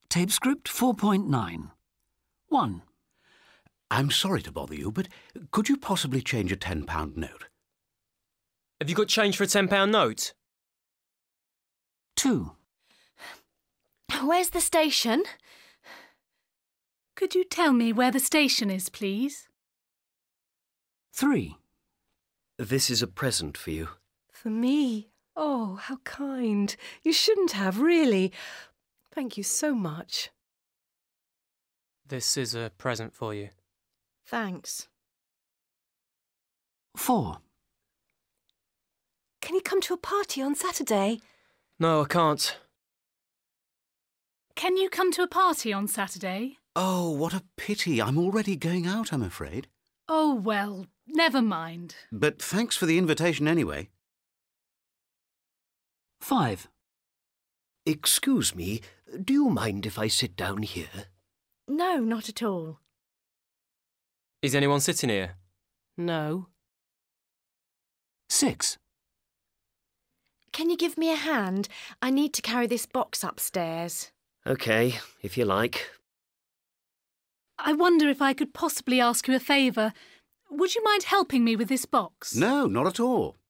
Tape script 4.9. 1. I'm sorry to bother you, but could you possibly change a £10 note? Have you got change for a £10 note? 2. Where's the station? Could you tell me where the station is, please? 3. This is a present for you. For me? Oh, how kind. You shouldn't have, really. Thank you so much. This is a present for you. Thanks. 4. Can you come to a party on Saturday? No, I can't. Can you come to a party on Saturday? Oh, what a pity. I'm already going out, I'm afraid. Oh, well, never mind. But thanks for the invitation anyway. 5. Excuse me, do you mind if I sit down here? No, not at all. Is anyone sitting here? No. 6. Can you give me a hand? I need to carry this box upstairs. OK, if you like. I wonder if I could possibly ask you a favour. Would you mind helping me with this box? No, not at all.